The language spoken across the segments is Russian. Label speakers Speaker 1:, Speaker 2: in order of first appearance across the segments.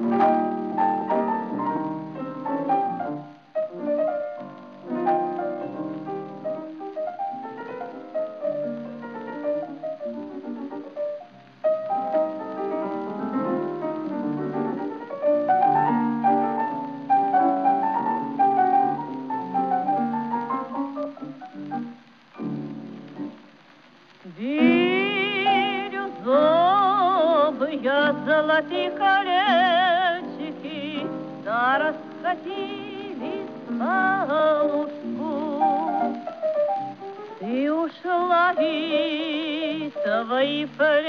Speaker 1: Золотые колечки, да расходились по лужку. Ты ушла, и твои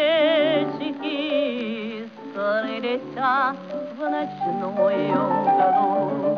Speaker 1: плечики скрылись в ночную мглу.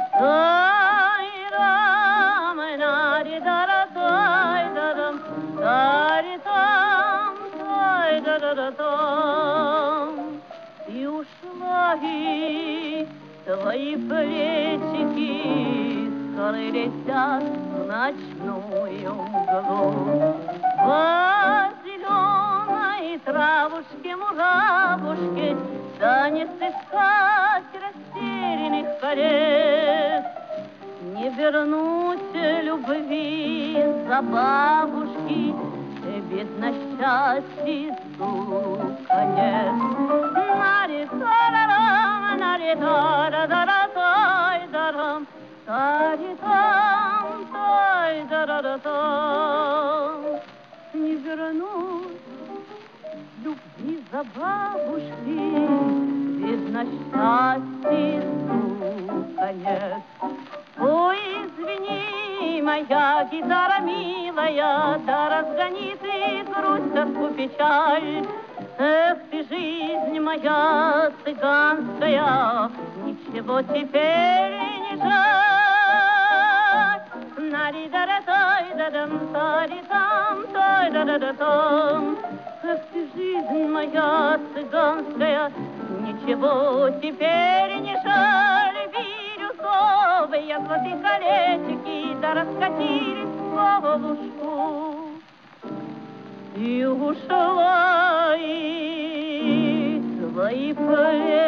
Speaker 1: Тай-рам, нари-дара-тай-дарам, тари-там, тай-дара-там. И ушла, и твои плечики скрылись в ночную мглу. По зеленой травушке, муравушке танец искать растерянных колец. Не вернуть любви за бабушки, бедно счастье конец. Нари-тарарам, нари-тара-дара-тай-дарам, тари-там, тай-дара-там. Не вернуть любви за бабушки, бедно счастье конец. Ой, извини, моя гитара милая, да разгони ты грусть, тоску, печаль. Эх ты, жизнь моя цыганская, ничего теперь не жаль. Нари-дара-тай-дадам, тари-там, тай-дара-да-там. Эх ты, жизнь моя цыганская, ничего теперь не жаль. Бирюзовые золотые колечки, да раскатились по лужку. И ушла, и твои плечи